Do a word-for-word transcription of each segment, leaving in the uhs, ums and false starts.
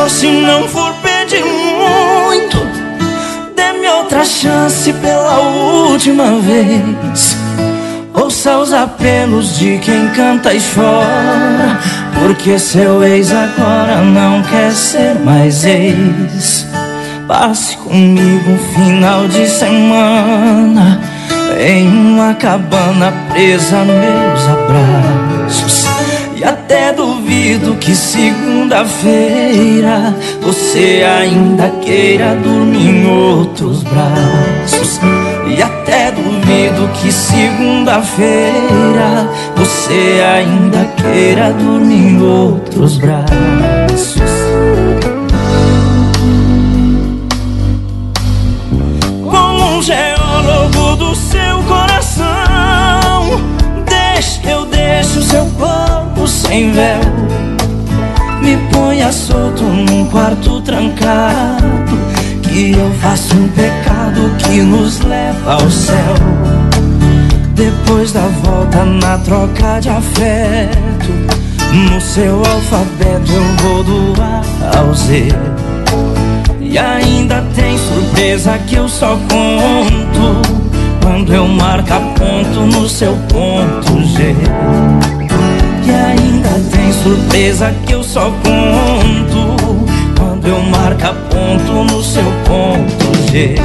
Só se não for pedir muito, dê-me outra chance pela última vez. Ouça os apelos de quem canta e chora, porque seu ex agora não quer ser mais ex. Passe comigo um final de semana em uma cabana presa a meus abraços. E até duvido que segunda-feira você ainda queira dormir em outros braços. E até duvido que segunda-feira você ainda queira dormir em outros braços. Como um geólogo do seu coração, deixe que eu deixe o seu corpo sem véu. Me ponha solto num quarto trancado, que eu faço um pecado que nos leva ao céu. Depois da volta na troca de afeto, no seu alfabeto eu vou do A ao Z. E ainda tem surpresa que eu só conto quando eu marco ponto no seu ponto G. E ainda tem surpresa que eu só conto quando eu marco ponto no seu ponto G.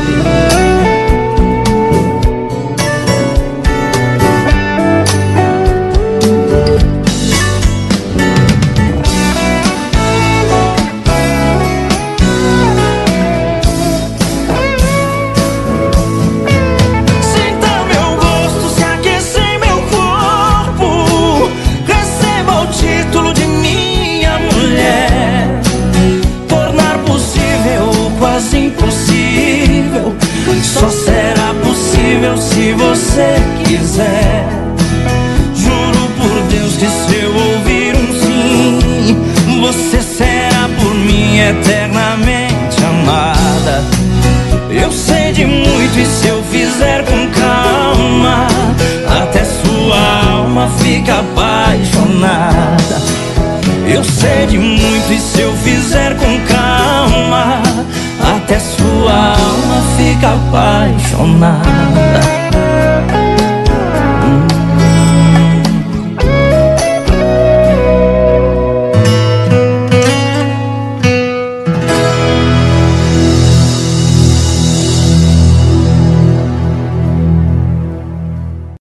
Impossível, só será possível se você quiser. Juro por Deus que se eu ouvir um sim, você será por mim eternamente amada. Eu sei de muito e se eu fizer com calma, até sua alma fica apaixonada. Eu sei de muito e se eu fizer com calma, até sua alma fica apaixonada.